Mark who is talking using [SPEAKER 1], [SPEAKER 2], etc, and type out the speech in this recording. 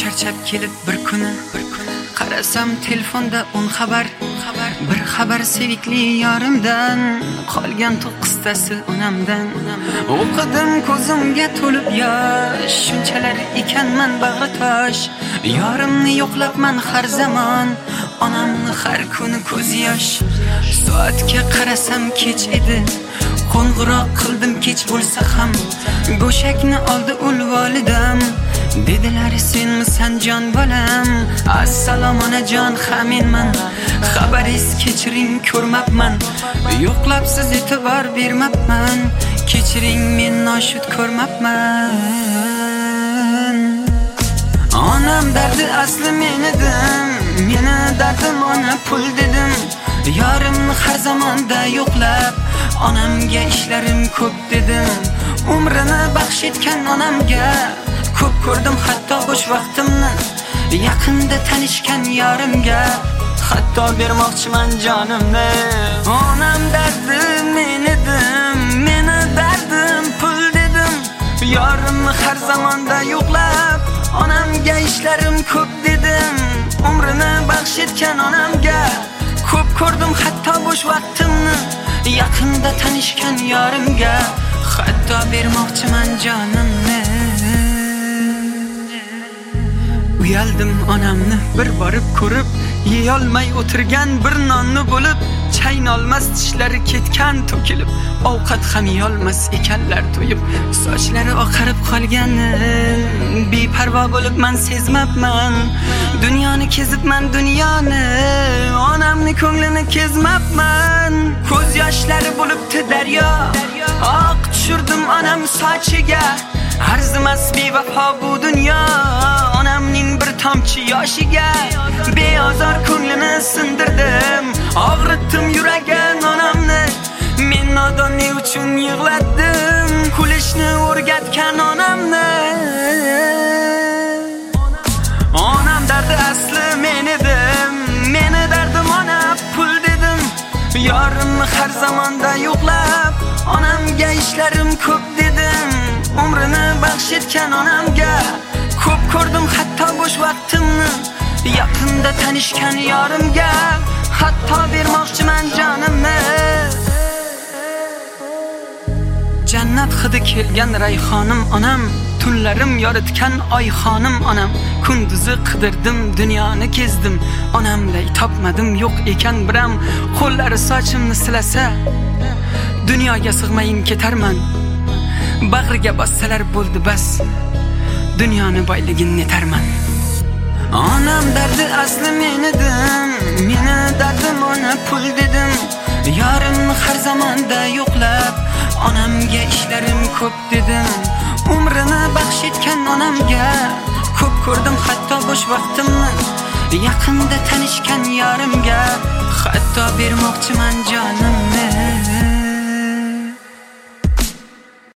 [SPEAKER 1] charchab kelib bir kuni qarasam telefonda xabar bir xabar sevikli yorimdan, qolgan to'qqiztasi onamdan. O'qidim ko'zimga to'lib yosh, shunchalar ekanman bag'ri tosh. Yorimni yo'qlabman har zamon, onamni har kuni ko'z yosh. Soatga qarasam kech edi, qo'ng'iroq qildim kech bo'lsa ham. Go'shakni oldi ul volidam, dedilar senmisan jon bolam. Assalomu onajon, ha menman, xabaringiz kechiring ko'rmabman. Yo'qlab siz e'tibor bermabman, kechiring men noshud ko'rmabman. Onam dardi asli men edim, meni dardim ona pul dedim. Yorimni har zamonda yo'qlab, onamga ishlarim ko'p dedim. Umrini baxsh etgan onamga ko'p ko'rdim hatto bo'sh vaqtimni. Yaqinda tanishgan yorimga hatto bermoqchiman jonimni. Onam dardi men edim, meni dardim pul dedim. Yorimni har zamonda yo'qlab, onamga ishlarim ko'p dedim. Umrini baxsh etgan onamga ko'p ko'rdim hatto bo'sh vaqtimni. Yaqinda tanishgan yorimga hatto bermoqchiman jonimni. Uyaldim onamni bir borib ko'rib, yeyolmay o'tirgan bir nonni bo'lib, chaynolmas tishlari ketgan to'kilib, ovqat ham yeyolmas ekanlar to'yib. Sochlari oqarib qolgani beparvo bo'lib men sezmabman. Dunyoni kezibman dunyoni, onamni ko'nglini kezmabman. Ko'z yoshlari bo'libdi daryo, oq tushirdim onam sochiga. Arzimas bevafo bu dunyo, onamning bir tomchi yoshiga. Beozor ko'nglini sindirdim, og'ritdim yuragan onamni. Men nodonlik uchun yig'ladim, kulishni o'rgatgan onamni. Onam dardi asli men edim, meni dardim ona pul dedim. Yorimni har zamonda yo'qlab, onamga ishlarim ko'p dedim. Umrini baxsh etgan onamga ko'p ko'rdim hatto bo'sh vaqtimni. Yaqinda tanishgan yorimga hatto bermoqchiman jonimni. Jannat hidi kelgan rayhonim onam, tunlarim yoritgan oyxonim onam. Kunduzi qidirdim, dunyoni kezdim, onamday topmadim yo'q ekan biram. Qo'llari sochimni silasa, dunyoga sig'mayin ketarman. Bag'riga bossalar bo'ldi bas, dunyoni boyligin netarman. Onam dardi asli men edim, meni dardim ona pul dedim. Yorimni har zamonda yo'qlab, onamga ishlarim ko'p dedim. Umrini baxsh etgan onamga ko'p ko'rdim hatto bo'sh vaqtimni. Yaqinda tanishgan yorimga hatto bermoqchiman jonimni.